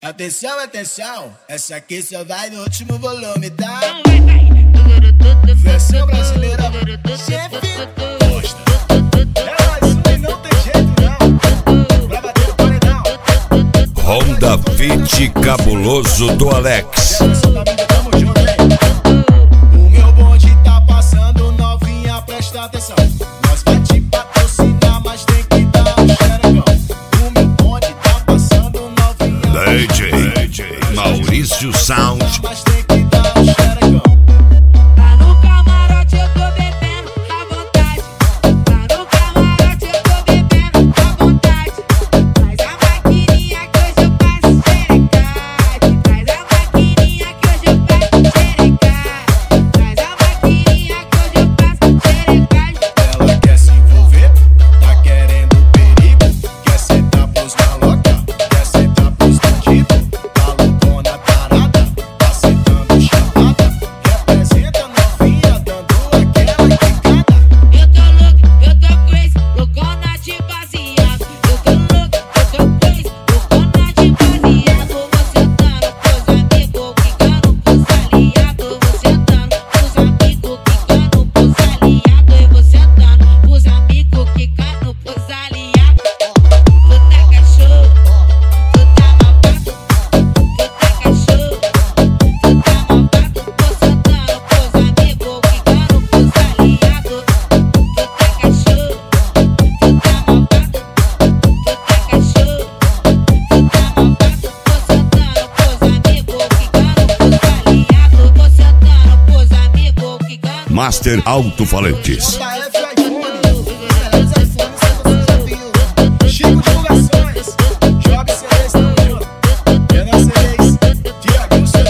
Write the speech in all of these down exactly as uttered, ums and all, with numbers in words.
Atenção, atenção, essa aqui só vai no último volume, tá? Versão brasileira, chefe, gosta. É mais um e não tem jeito não, pra bater no paredão. Honda Fit cabuloso do Alex. Tamo junto, hein? O meu bonde tá passando, novinha, presta atenção. Nós vai te patrocinar, mas tem que dar um xerecão. O meu bonde tá passando, novinha, D J, D J Maurício Sound. mas tem que dar um xerecão. Lá no camarote eu tô bebendo à vontade. Lá no camarote eu tô bebendo à vontade. Traz a maquininha que hoje eu faço xerecade. Traz a maquininha que hoje eu faço xerecade. Traz a maquininha que hoje eu faço xerecade. Ela quer se envolver, tá querendo perigo. Quer sentar pros maloca, quer sentar pros bandidos. Tá loucona tarada, tá sentando chapada. Representa novinha, dando aquela quicada. Eu tô louco, eu tô crazy, loucona de baseado. Eu tô louco, eu tô crazy, loucona de baseado. Vou sentando pros amigos, quicando pros aliados. Vou sentando pros amigos, quicando pros aliados. Eu vou sentando pros amigos, quicando pros aliados. Tu tá cachorro, tu tá malvado. Tu tá cachorro, tu tá malvado. Vou sentando pros amigos, quicando pros aliados. Tu tá cachorro, tu tá malvado. Tu tá cachorro, tu tá malvado. Vou sentando pros amigos, quicando pros aliados. Vou sentando pros amigos, quicando. Master Alto-Falantes. J F iPhone, melhores iPhones que você já viu. Chico Divulgações, Job C Ds, tamo junto. Renan C Ds, Tiago C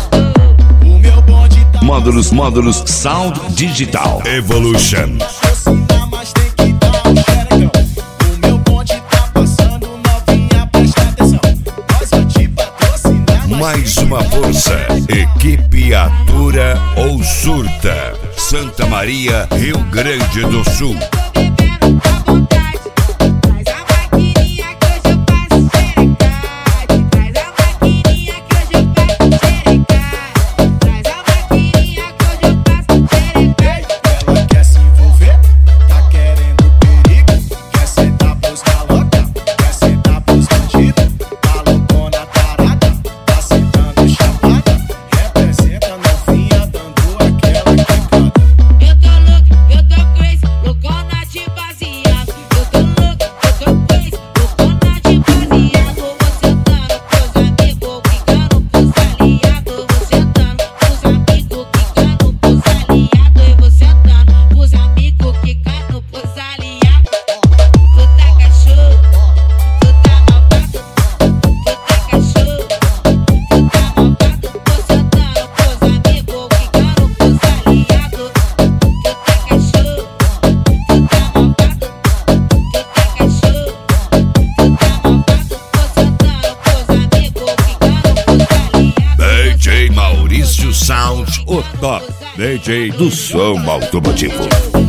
Ds. O meu bonde tá Módulos, módulos Sound Digital Evolution. patrocinar, mas tem que dar um xerecão. O meu bonde tá passando, novinha, presta atenção. Nós vai te patrocinar, mas Mais uma força. Equipe Atura ou Surta. Santa Maria, Rio Grande do Sul. Tô bebendo à vontade. Traz a maquininha que hoje eu faço xerecade. Traz a maquininha que hoje eu faço xerecade. Traz a maquininha que hoje eu faço xerecade. ela quer se envolver, tá querendo perigo. Quer sentar pros maloca, quer sentar pros bandidos. Tá loucona tarada, tá sentando chapada. Representa novinha, dando aquela quicada. Eu tô louco, eu tô crazy, loucona de baseado. Eu tô louco, eu tô crazy, loucona de baseado. Vou sentando pros amigos, quicando pros aliados. Vou sentando pros amigos, quicando pros aliados. Eu vou sentando pros amigos, quicando pros aliados. Tu tá cachorro, tu tá malvado. Tu tá cachorro, tu tá malvado. Vou sentando pros amigos, quicando pros aliados. Tu tá cachorro, tu tá malvado. Tu tá cachorro, tu tá malvado. Vou sentando pros amigos, quicando pros aliados. D J Maurício Sound, o top D J do som automotivo.